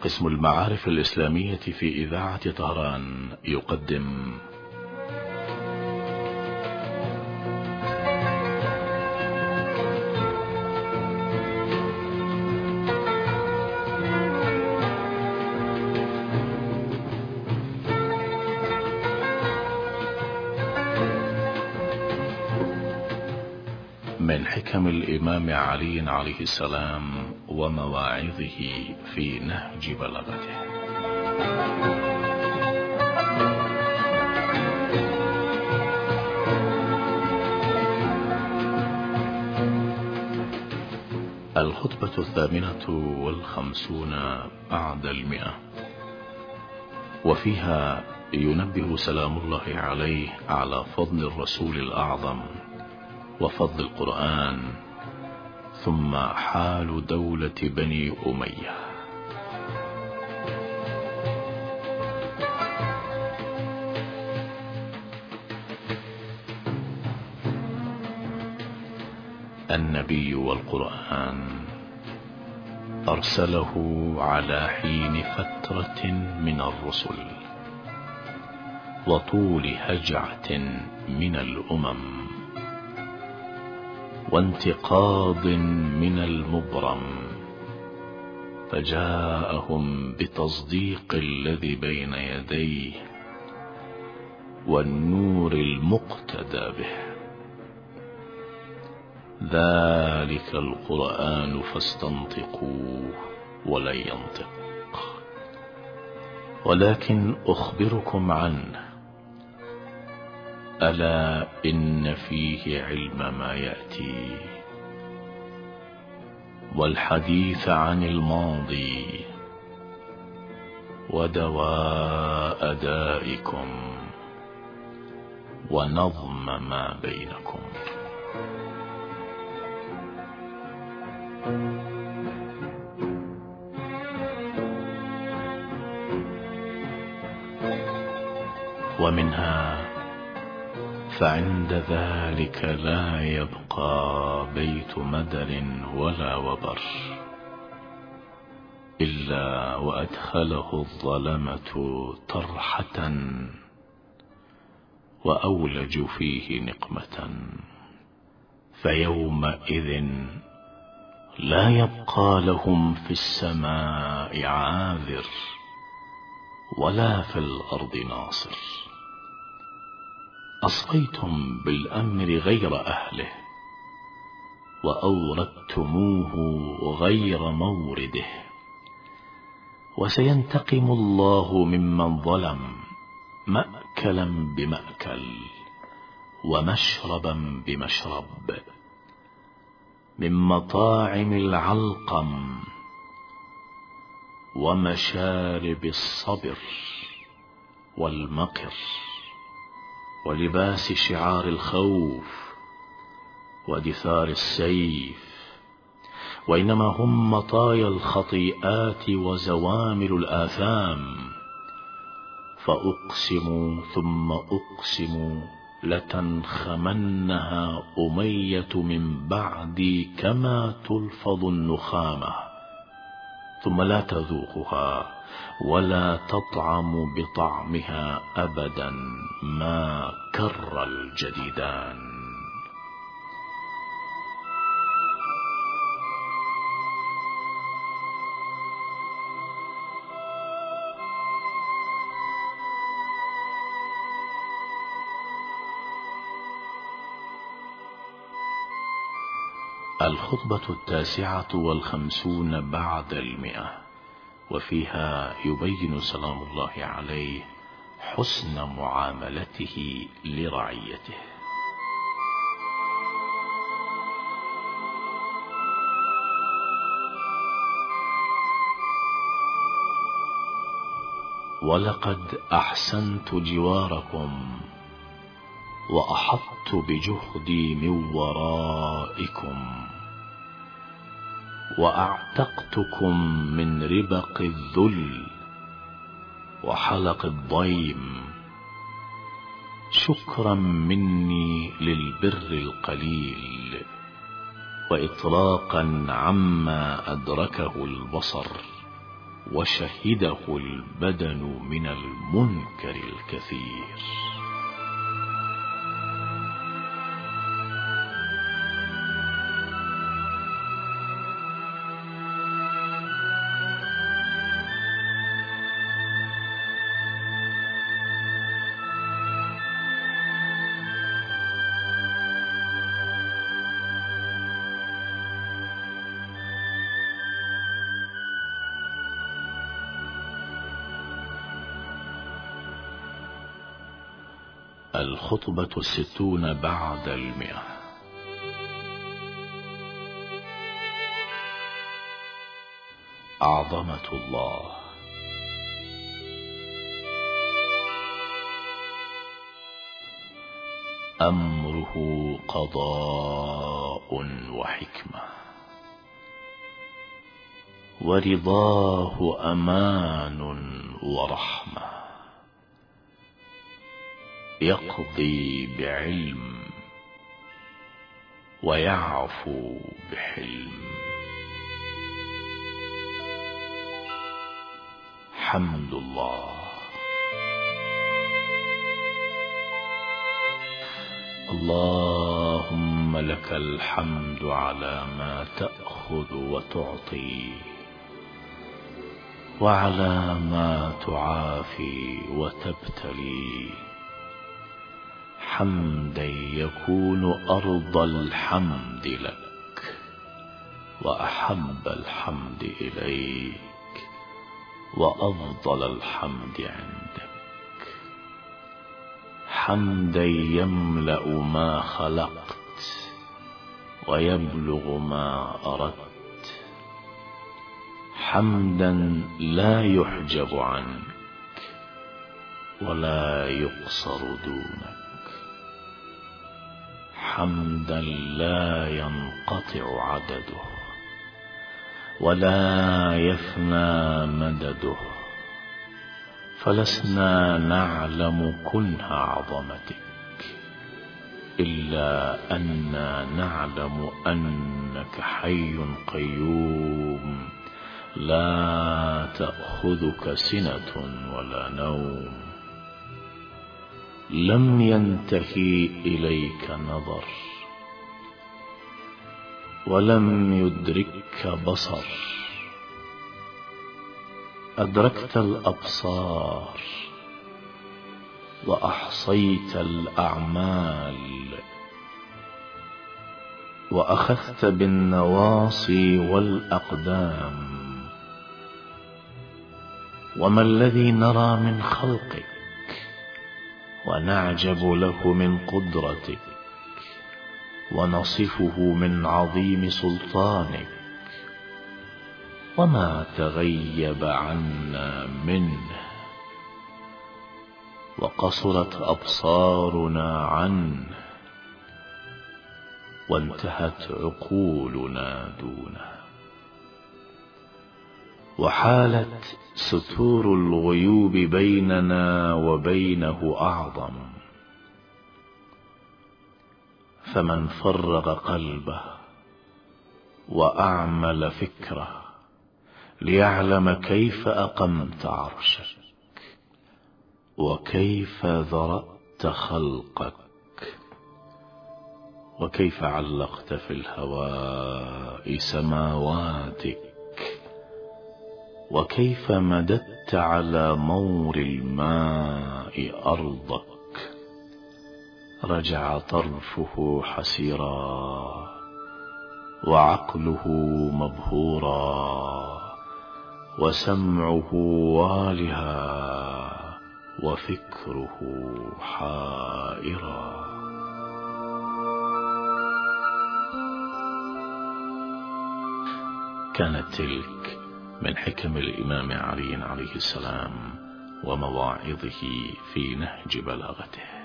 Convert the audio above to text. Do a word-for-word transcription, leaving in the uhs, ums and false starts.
قسم المعارف الإسلامية في إذاعة طهران يقدم من حكم الإمام علي عليه السلام ومواعظه في نهج بلاغته. الخطبة الثامنة والخمسون بعد المئة، وفيها ينبه سلام الله عليه على فضل الرسول الأعظم وفضل القرآن، ثم حال دولة بني أمية. النبي والقرآن أرسله على حين فترة من الرسل وطول هجعة من الأمم وانتقاض من المبرم، فجاءهم بتصديق الذي بين يديه والنور المقتدى به. ذلك القرآن فاستنطقوه ولن ينطق، ولكن أخبركم عنه، ألا إن فيه علم ما يأتي والحديث عن الماضي ودواء دائكم ونظم ما بينكم. ومنها فعند ذلك لا يبقى بيت مدر ولا وبر إلا وأدخله الظلمة طرحة وأولج فيه نقمة، فيومئذ لا يبقى لهم في السماء عاذر ولا في الأرض ناصر. أصغيتم بالأمر غير أهله وأوردتموه غير مورده، وسينتقم الله ممن ظلم مأكلا بمأكل ومشربا بمشرب، من مطاعم العلقم ومشارب الصبر والمقر ولباس شعار الخوف ودثار السيف، وإنما هم مطايا الخطيئات وزوامل الآثام. فأقسم ثم أقسم لتنخمنها أمية من بعدي كما تلفظ النخامة، ثم لا تذوقها ولا تطعم بطعمها أبدا ما كر الجديدان. الخطبة التاسعة والخمسون بعد المئة، وفيها يبين سلام الله عليه حسن معاملته لرعيته. ولقد أحسنت جواركم وأحطت بجهدي من ورائكم، وأعتقتكم من ربق الذل وحلق الضيم، شكرا مني للبر القليل وإطلاقا عما أدركه البصر وشهده البدن من المنكر الكثير. الخطبة الستون بعد المئة. أعظمة الله. أمره قضاء وحكمة، ورضاه أمان ورحمة. يقضي بعلم ويعفو بحلم. حمد الله. اللهم لك الحمد على ما تأخذ وتعطي، وعلى ما تعافي وتبتلي، حمدا يكون أرض الحمد لك وأحب الحمد إليك وأفضل الحمد عندك. حمدا يملأ ما خلقت ويبلغ ما أردت. حمدا لا يحجب عنك ولا يقصر دونك. حمدا لا ينقطع عدده ولا يفنى مدده، فلسنا نعلم كنه عظمتك إلا أننا نعلم أنك حي قيوم لا تأخذك سنة ولا نوم. لم ينتهي إليك نظر، ولم يدركك بصر. أدركت الأبصار وأحصيت الأعمال، وأخذت بالنواصي والأقدام. وما الذي نرى من خلقك ونعجب له من قدرتك، ونصفه من عظيم سلطانك، وما تغيب عنا منه، وقصرت أبصارنا عنه، وانتهت عقولنا دونه، وحالت ستور الغيوب بيننا وبينه أعظم. فمن فرغ قلبه وأعمل فكره ليعلم كيف أقمت عرشك، وكيف ذرأت خلقك، وكيف علقت في الهواء سماواتك، وكيف مددت على مور الماء أرضك، رجع طرفه حسيرا وعقله مبهورا وسمعه والها وفكره حائرا. كانت تلك من حكم الإمام علي عليه السلام ومواعظه في نهج بلاغته.